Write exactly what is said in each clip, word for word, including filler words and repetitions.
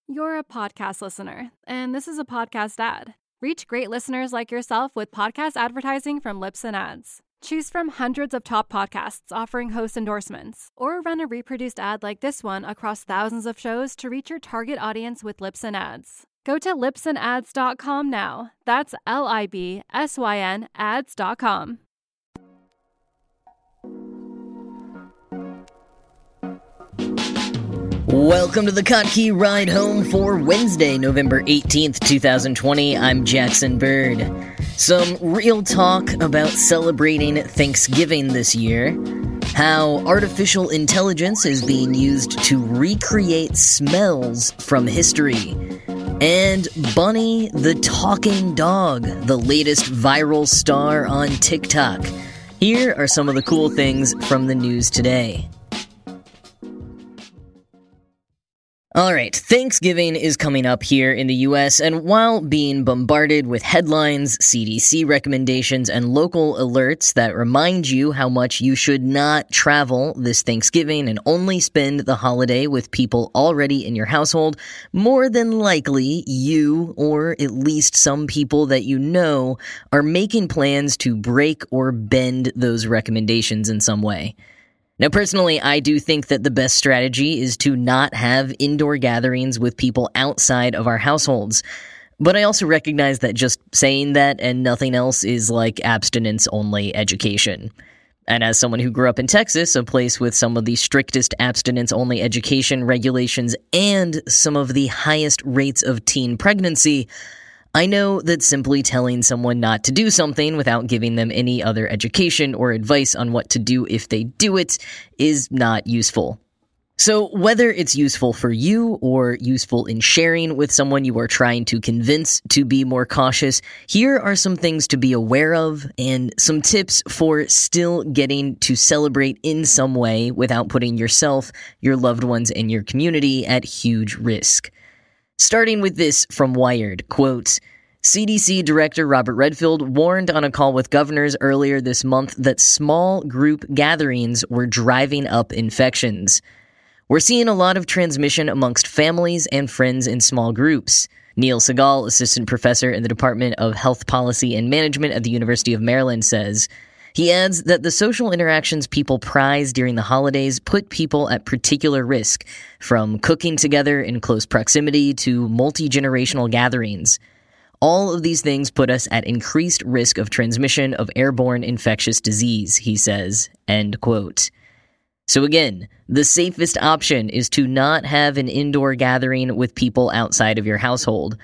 You're a podcast listener, and this is a podcast ad. Reach great listeners like yourself with podcast advertising from Libsyn Ads. Choose from hundreds of top podcasts offering host endorsements, or run a reproduced ad like this one across thousands of shows to reach your target audience with Libsyn Ads. Go to libsyn ads dot com now. That's L I B S Y N ads dot com. Welcome to the Kottke Ride Home for Wednesday, November eighteenth, twenty twenty. I'm Jackson Bird. Some real talk about celebrating Thanksgiving this year. How artificial intelligence is being used to recreate smells from history. And Bunny the Talking Dog, the latest viral star on TikTok. Here are some of the cool things from the news today. Alright, Thanksgiving is coming up here in the U S, and while being bombarded with headlines, C D C recommendations, and local alerts that remind you how much you should not travel this Thanksgiving and only spend the holiday with people already in your household, more than likely you, or at least some people that you know, are making plans to break or bend those recommendations in some way. Now, personally, I do think that the best strategy is to not have indoor gatherings with people outside of our households. But I also recognize that just saying that and nothing else is like abstinence-only education. And as someone who grew up in Texas, a place with some of the strictest abstinence-only education regulations and some of the highest rates of teen pregnancy, I know that simply telling someone not to do something without giving them any other education or advice on what to do if they do it is not useful. So whether it's useful for you or useful in sharing with someone you are trying to convince to be more cautious, here are some things to be aware of and some tips for still getting to celebrate in some way without putting yourself, your loved ones, and your community at huge risk. Starting with this from Wired, quote, C D C Director Robert Redfield warned on a call with governors earlier this month that small group gatherings were driving up infections. We're seeing a lot of transmission amongst families and friends in small groups. Neil Segal, assistant professor in the Department of Health Policy and Management at the University of Maryland, says. He adds that the social interactions people prize during the holidays put people at particular risk, from cooking together in close proximity to multi-generational gatherings. All of these things put us at increased risk of transmission of airborne infectious disease, he says, end quote. So again, the safest option is to not have an indoor gathering with people outside of your household.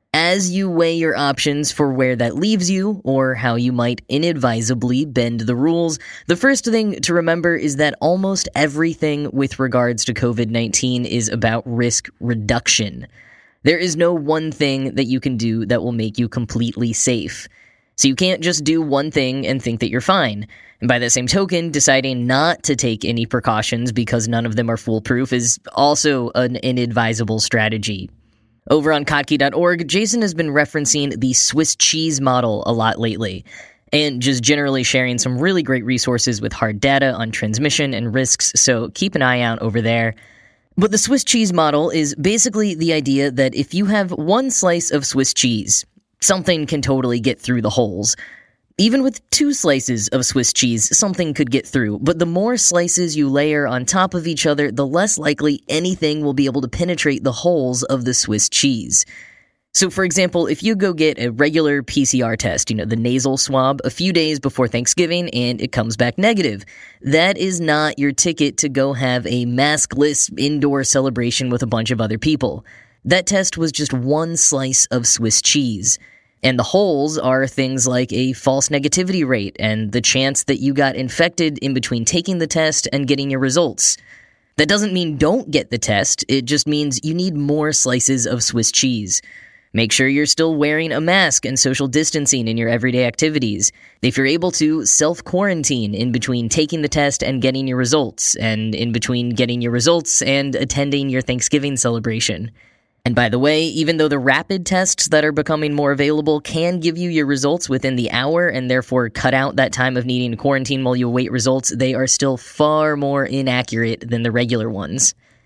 As you weigh your options for where that leaves you, or how you might inadvisably bend the rules, the first thing to remember is that almost everything with regards to covid nineteen is about risk reduction. There is no one thing that you can do that will make you completely safe. So you can't just do one thing and think that you're fine. And by the same token, deciding not to take any precautions because none of them are foolproof is also an inadvisable strategy. Over on Kottke dot org, Jason has been referencing the Swiss cheese model a lot lately, and just generally sharing some really great resources with hard data on transmission and risks, so keep an eye out over there. But the Swiss cheese model is basically the idea that if you have one slice of Swiss cheese, something can totally get through the holes. Even with two slices of Swiss cheese, something could get through, but the more slices you layer on top of each other, the less likely anything will be able to penetrate the holes of the Swiss cheese. So for example, if you go get a regular P C R test, you know, the nasal swab, a few days before Thanksgiving and it comes back negative, that is not your ticket to go have a maskless indoor celebration with a bunch of other people. That test was just one slice of Swiss cheese. And the holes are things like a false negativity rate and the chance that you got infected in between taking the test and getting your results. That doesn't mean don't get the test, it just means you need more slices of Swiss cheese. Make sure you're still wearing a mask and social distancing in your everyday activities. If you're able to, self-quarantine in between taking the test and getting your results, and in between getting your results and attending your Thanksgiving celebration. And by the way, even though the rapid tests that are becoming more available can give you your results within the hour and therefore cut out that time of needing to quarantine while you await results, they are still far more inaccurate than the regular ones.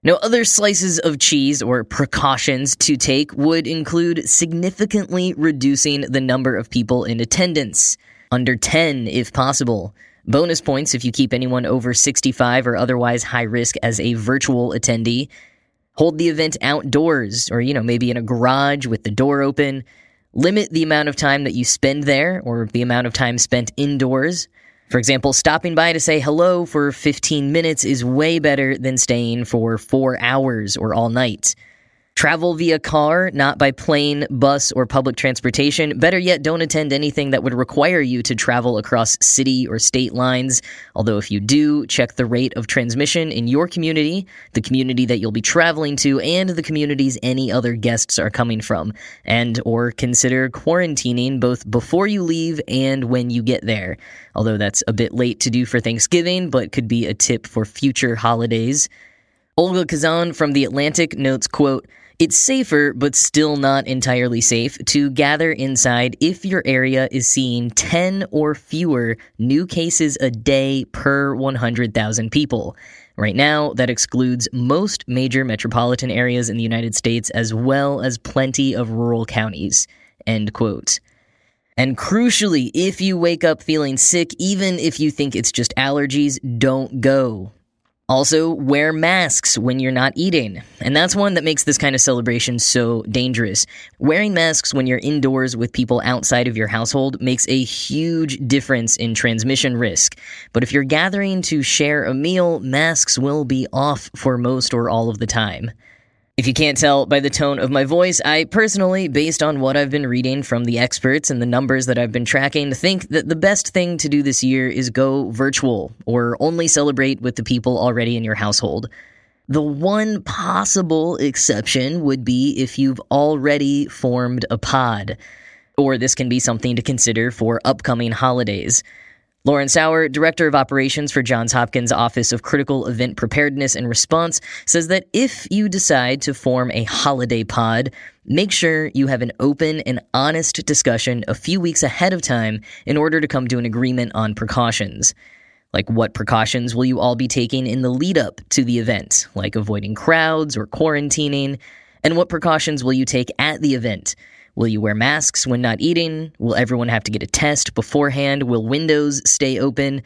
Now, other slices of cheese or precautions to take would include significantly reducing the number of people in attendance, under ten if possible. Bonus points if you keep anyone over sixty-five or otherwise high risk as a virtual attendee. Hold the event outdoors or, you know, maybe in a garage with the door open. Limit the amount of time that you spend there or the amount of time spent indoors. For example, stopping by to say hello for fifteen minutes is way better than staying for four hours or all night. Travel via car, not by plane, bus, or public transportation. Better yet, don't attend anything that would require you to travel across city or state lines. Although if you do, check the rate of transmission in your community, the community that you'll be traveling to, and the communities any other guests are coming from. And or consider quarantining both before you leave and when you get there. Although that's a bit late to do for Thanksgiving, but could be a tip for future holidays. Olga Kazan from The Atlantic notes, quote, "It's safer, but still not entirely safe, to gather inside if your area is seeing ten or fewer new cases a day per one hundred thousand people. Right now, that excludes most major metropolitan areas in the United States as well as plenty of rural counties." End quote. And crucially, if you wake up feeling sick, even if you think it's just allergies, don't go. Also, wear masks when you're not eating. And that's one that makes this kind of celebration so dangerous. Wearing masks when you're indoors with people outside of your household makes a huge difference in transmission risk. But if you're gathering to share a meal, masks will be off for most or all of the time. If you can't tell by the tone of my voice, I personally, based on what I've been reading from the experts and the numbers that I've been tracking, think that the best thing to do this year is go virtual or only celebrate with the people already in your household. The one possible exception would be if you've already formed a pod, or this can be something to consider for upcoming holidays. Lauren Sauer, Director of Operations for Johns Hopkins Office of Critical Event Preparedness and Response, says that if you decide to form a holiday pod, make sure you have an open and honest discussion a few weeks ahead of time in order to come to an agreement on precautions. Like, what precautions will you all be taking in the lead-up to the event, like avoiding crowds or quarantining? And what precautions will you take at the event? Will you wear masks when not eating? Will everyone have to get a test beforehand? Will windows stay open?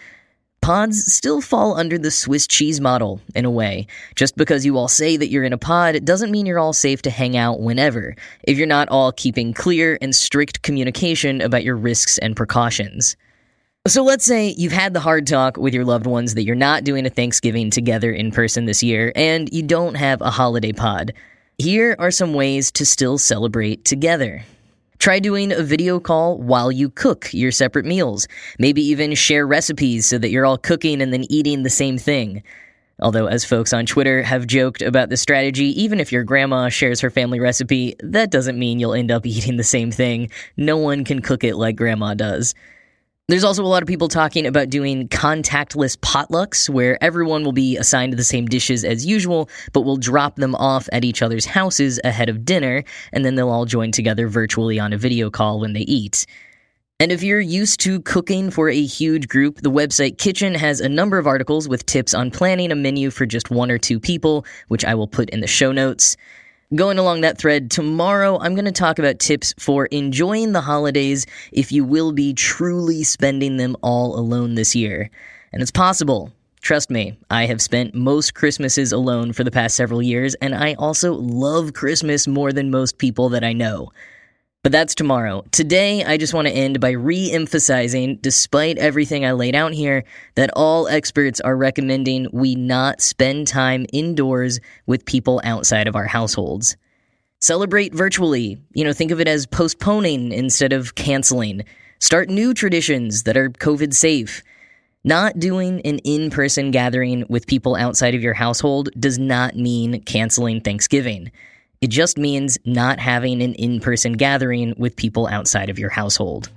Pods still fall under the Swiss cheese model, in a way. Just because you all say that you're in a pod, it doesn't mean you're all safe to hang out whenever, if you're not all keeping clear and strict communication about your risks and precautions. So let's say you've had the hard talk with your loved ones that you're not doing a Thanksgiving together in person this year, and you don't have a holiday pod. Here are some ways to still celebrate together. Try doing a video call while you cook your separate meals. Maybe even share recipes so that you're all cooking and then eating the same thing. Although, as folks on Twitter have joked about the strategy, even if your grandma shares her family recipe, that doesn't mean you'll end up eating the same thing. No one can cook it like grandma does. There's also a lot of people talking about doing contactless potlucks, where everyone will be assigned the same dishes as usual, but will drop them off at each other's houses ahead of dinner, and then they'll all join together virtually on a video call when they eat. And if you're used to cooking for a huge group, the website Kitchen has a number of articles with tips on planning a menu for just one or two people, which I will put in the show notes. Going along that thread, tomorrow I'm going to talk about tips for enjoying the holidays if you will be truly spending them all alone this year. And it's possible. Trust me, I have spent most Christmases alone for the past several years, and I also love Christmas more than most people that I know. But that's tomorrow. Today, I just want to end by re-emphasizing, despite everything I laid out here, that all experts are recommending we not spend time indoors with people outside of our households. Celebrate virtually. You know, think of it as postponing instead of canceling. Start new traditions that are COVID safe. Not doing an in-person gathering with people outside of your household does not mean canceling Thanksgiving. It just means not having an in-person gathering with people outside of your household.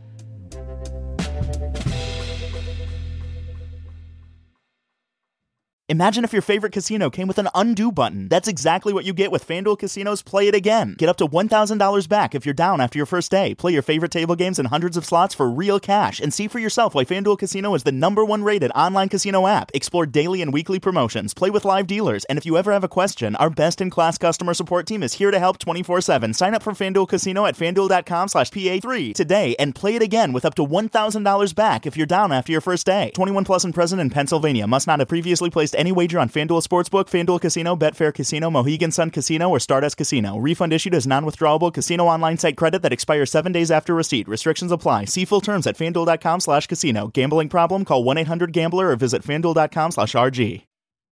Imagine if your favorite casino came with an undo button. That's exactly what you get with FanDuel Casino's Play It Again. Get up to one thousand dollars back if you're down after your first day. Play your favorite table games and hundreds of slots for real cash. And see for yourself why FanDuel Casino is the number one rated online casino app. Explore daily and weekly promotions. Play with live dealers. And if you ever have a question, our best-in-class customer support team is here to help twenty-four seven. Sign up for FanDuel Casino at FanDuel.com slash P A three today and play it again with up to one thousand dollars back if you're down after your first day. twenty-one plus and present in Pennsylvania. Must not have previously placed any wager on FanDuel Sportsbook, FanDuel Casino, Betfair Casino, Mohegan Sun Casino, or Stardust Casino. Refund issued as non-withdrawable casino online site credit that expires seven days after receipt. Restrictions apply. See full terms at FanDuel.com slash casino. Gambling problem? Call one eight hundred gambler or visit FanDuel.com slash RG.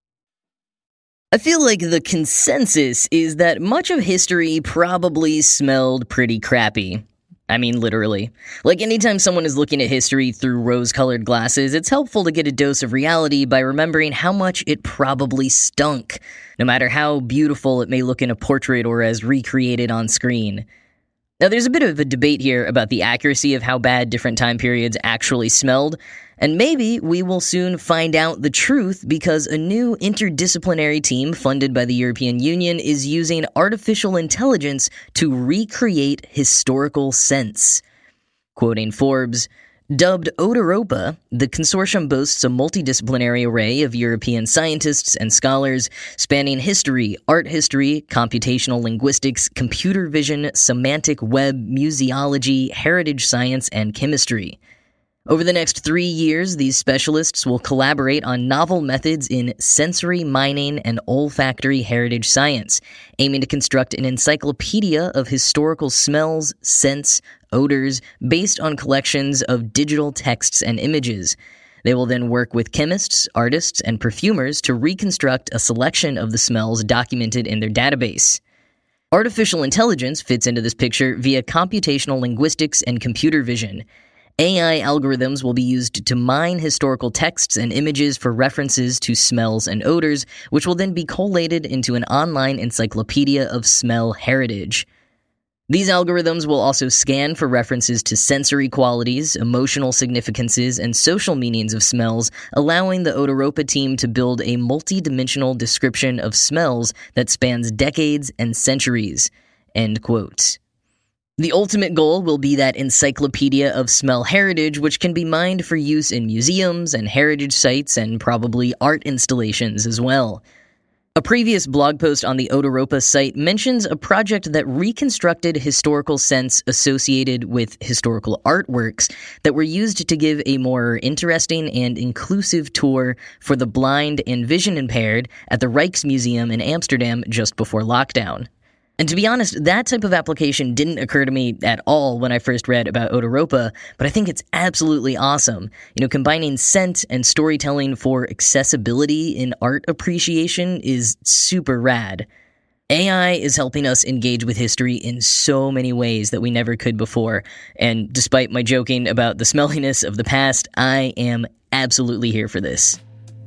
I feel like the consensus is that much of history probably smelled pretty crappy. I mean, literally. Like, anytime someone is looking at history through rose-colored glasses, it's helpful to get a dose of reality by remembering how much it probably stunk, no matter how beautiful it may look in a portrait or as recreated on screen. Now, there's a bit of a debate here about the accuracy of how bad different time periods actually smelled, and maybe we will soon find out the truth because a new interdisciplinary team funded by the European Union is using artificial intelligence to recreate historical scents. Quoting Forbes, dubbed Odoropa, the consortium boasts a multidisciplinary array of European scientists and scholars spanning history, art history, computational linguistics, computer vision, semantic web, museology, heritage science, and chemistry. Over the next three years, these specialists will collaborate on novel methods in sensory mining and olfactory heritage science, aiming to construct an encyclopedia of historical smells, scents, odors, based on collections of digital texts and images. They will then work with chemists, artists, and perfumers to reconstruct a selection of the smells documented in their database. Artificial intelligence fits into this picture via computational linguistics and computer vision. A I algorithms will be used to mine historical texts and images for references to smells and odors, which will then be collated into an online encyclopedia of smell heritage. These algorithms will also scan for references to sensory qualities, emotional significances, and social meanings of smells, allowing the Odoropa team to build a multi-dimensional description of smells that spans decades and centuries. End quote. The ultimate goal will be that encyclopedia of smell heritage, which can be mined for use in museums and heritage sites and probably art installations as well. A previous blog post on the Odoropa site mentions a project that reconstructed historical scents associated with historical artworks that were used to give a more interesting and inclusive tour for the blind and vision impaired at the Rijksmuseum in Amsterdam just before lockdown. And to be honest, that type of application didn't occur to me at all when I first read about Odoropa, but I think it's absolutely awesome. You know, combining scent and storytelling for accessibility in art appreciation is super rad. A I is helping us engage with history in so many ways that we never could before, and despite my joking about the smelliness of the past, I am absolutely here for this.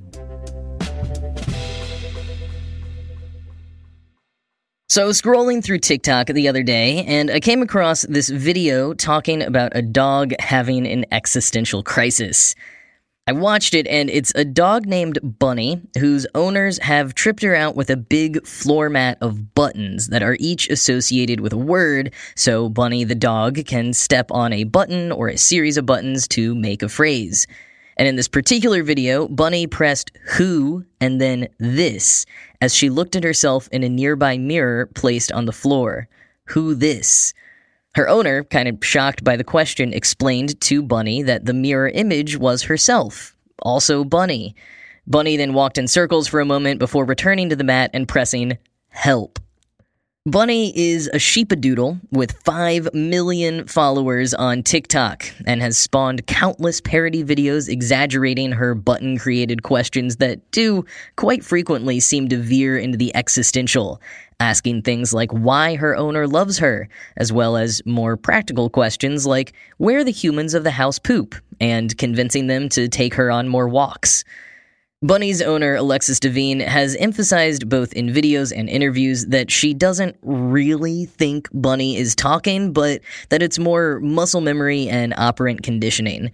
So I was scrolling through TikTok the other day, and I came across this video talking about a dog having an existential crisis. I watched it, and it's a dog named Bunny, whose owners have tripped her out with a big floor mat of buttons that are each associated with a word, so Bunny the dog can step on a button or a series of buttons to make a phrase. And in this particular video, Bunny pressed who and then this as she looked at herself in a nearby mirror placed on the floor. Who this? Her owner, kind of shocked by the question, explained to Bunny that the mirror image was herself, also Bunny. Bunny then walked in circles for a moment before returning to the mat and pressing help. Bunny is a sheepadoodle with five million followers on TikTok and has spawned countless parody videos exaggerating her button-created questions that do quite frequently seem to veer into the existential, asking things like why her owner loves her, as well as more practical questions like where the humans of the house poop, and convincing them to take her on more walks. Bunny's owner, Alexis Devine, has emphasized both in videos and interviews that she doesn't really think Bunny is talking, but that it's more muscle memory and operant conditioning.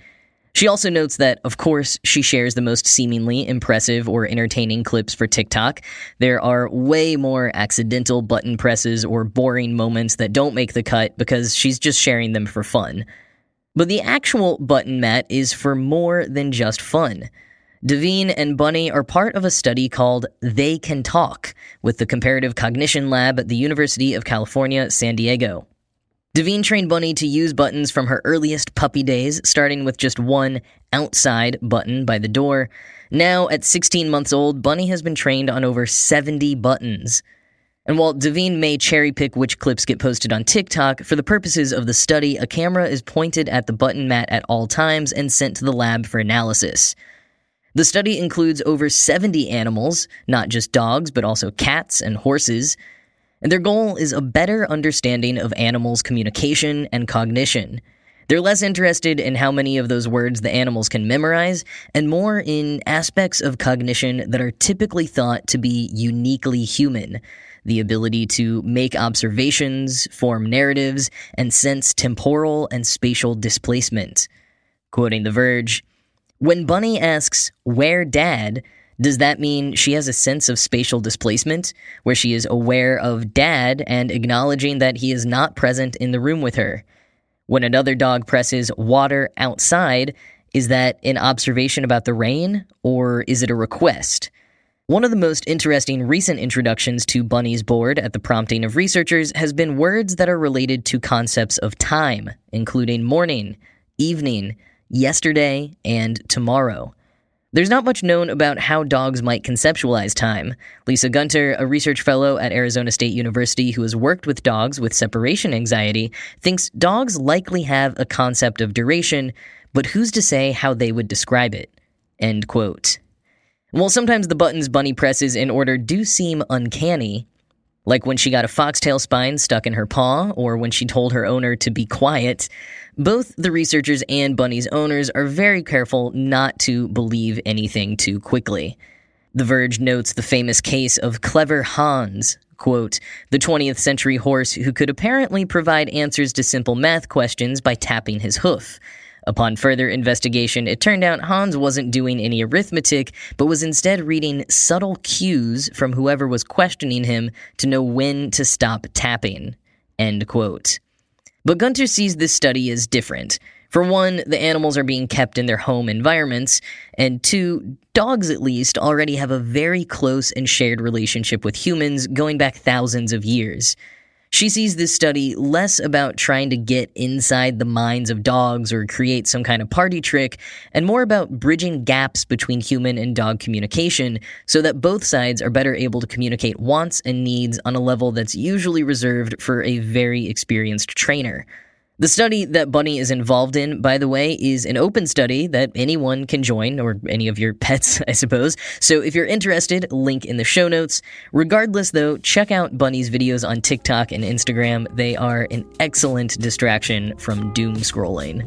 She also notes that, of course, she shares the most seemingly impressive or entertaining clips for TikTok. There are way more accidental button presses or boring moments that don't make the cut because she's just sharing them for fun. But the actual button mat is for more than just fun. Devine and Bunny are part of a study called They Can Talk with the Comparative Cognition Lab at the University of California, San Diego. Devine trained Bunny to use buttons from her earliest puppy days, starting with just one outside button by the door. Now, at sixteen months old, Bunny has been trained on over seventy buttons. And while Devine may cherry-pick which clips get posted on TikTok, for the purposes of the study, a camera is pointed at the button mat at all times and sent to the lab for analysis. The study includes over seventy animals, not just dogs, but also cats and horses. And their goal is a better understanding of animals' communication and cognition. They're less interested in how many of those words the animals can memorize, and more in aspects of cognition that are typically thought to be uniquely human. The ability to make observations, form narratives, and sense temporal and spatial displacement. Quoting The Verge, "When Bunny asks, 'Where, Dad?' does that mean she has a sense of spatial displacement, where she is aware of Dad and acknowledging that he is not present in the room with her? When another dog presses 'water outside,' is that an observation about the rain, or is it a request?" One of the most interesting recent introductions to Bunny's board at the prompting of researchers has been words that are related to concepts of time, including morning, evening, yesterday, and tomorrow. There's not much known about how dogs might conceptualize time. Lisa Gunter, a research fellow at Arizona State University who has worked with dogs with separation anxiety, thinks dogs likely have a concept of duration, but who's to say how they would describe it? End quote. Well, sometimes the buttons Bunny presses in order do seem uncanny, like when she got a foxtail spine stuck in her paw, or when she told her owner to be quiet. Both the researchers and Bunny's owners are very careful not to believe anything too quickly. The Verge notes the famous case of Clever Hans, quote, "the twentieth century horse who could apparently provide answers to simple math questions by tapping his hoof. Upon further investigation, it turned out Hans wasn't doing any arithmetic, but was instead reading subtle cues from whoever was questioning him to know when to stop tapping." End quote. But Gunter sees this study as different. For one, the animals are being kept in their home environments, and two, dogs at least already have a very close and shared relationship with humans going back thousands of years. She sees this study less about trying to get inside the minds of dogs or create some kind of party trick, and more about bridging gaps between human and dog communication so that both sides are better able to communicate wants and needs on a level that's usually reserved for a very experienced trainer. The study that Bunny is involved in, by the way, is an open study that anyone can join, or any of your pets, I suppose. So if you're interested, link in the show notes. Regardless, though, check out Bunny's videos on TikTok and Instagram. They are an excellent distraction from doom scrolling.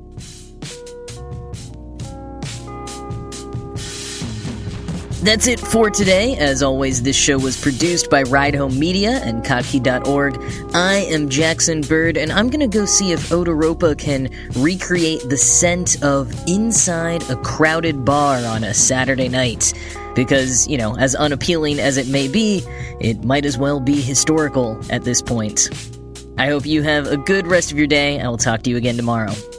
That's it for today. As always, this show was produced by Ride Home Media and Kottke dot org. I am Jackson Bird, and I'm going to go see if Odoropa can recreate the scent of inside a crowded bar on a Saturday night. Because, you know, as unappealing as it may be, it might as well be historical at this point. I hope you have a good rest of your day. I will talk to you again tomorrow.